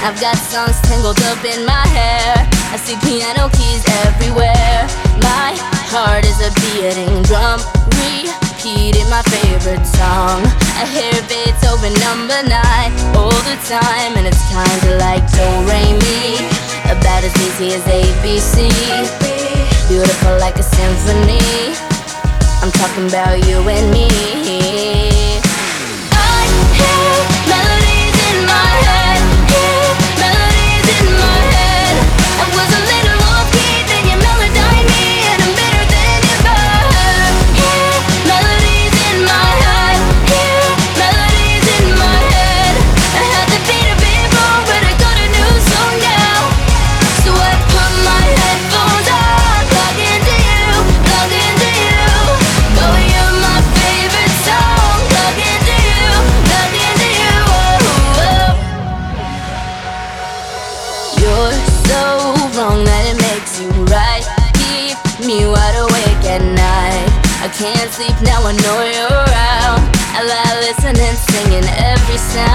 I've got songs tangled up in my hair. I see piano keys everywhere. My heart is a beating drum, repeating my favorite song. I hear Beethoven number 9 all the time, and it's kinda like do re mi, about as easy as ABC. Beautiful like a symphony. I'm talking about you and me. I hear melodies in my head, hear melodies in my head. I was a little off key, then you melodied me, and I'm better than ever. Hear melodies in my head, hear melodies in my head. I had the beat a bit wrong, but I got a new song now. So I put my headphones on, plug into you, plug into you. Go, you're my favorite song. Plug into you, plug into you. Oh, oh. You're so wrong that it makes you right. Keep me wide awake at night. I can't sleep now, I know you're around. I lie listening, singing every sound.